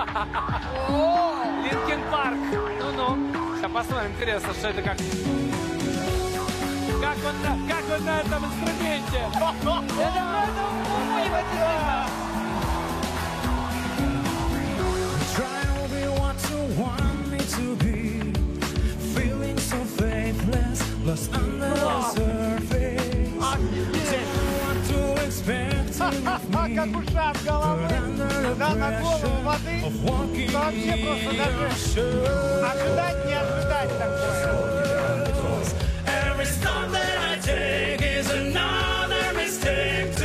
Линкин Парк. Ну-ну. Сейчас посмотрим, интересно, что это как. Как он на этом инструменте? Try to be what you want me to be. Feeling so faithless, lost under the surface. Don't know what to expect of me. Как ушат головы, But under the да, на голову pressure воды, of walking вообще просто in даже your shoes. ожидать, не ожидать такое. Every step that I take is another mistake